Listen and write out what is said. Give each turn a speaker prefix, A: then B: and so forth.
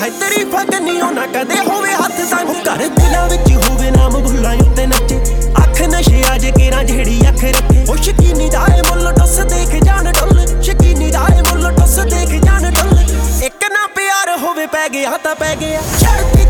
A: ਚਾਹੇ ਤਾਰੀਫਾਂ ਕੰਨੀਓ ਨਾ ਕਦੇ ਹੋਵੇ ਹੱਥ ਸੰਗ ਘਰ ਦਿਲਾਂ ਵਿੱਚ ਹੋਵੇ ਨਾਮ ਭੁੱਲਾਂ ਉੱਤੇ ਨੱਚੇ ਅੱਖ ਨਸ਼ੇ ਆ ਜੇ ਕੇਰਾਂ ਜਿਹੜੀ ਅੱਖ ਰੱਖੇ ਉਹ ਸ਼ਕੀਨੀ ਦਾ ਏ ਮੁੱਲ ਟੱਸ ਦੇਖ ਜਾਣ ਡੁੱਲ ਸ਼ਕੀਨੀ ਦਾ ਏ ਮੁੱਲ ਟੱਸ ਦੇਖ ਜਾਣ ਡੁੱਲ ਇੱਕ ਨਾ ਪਿਆਰ ਹੋਵੇ ਪੈ ਗਿਆ ਤਾਂ ਪੈ ਗਿਆ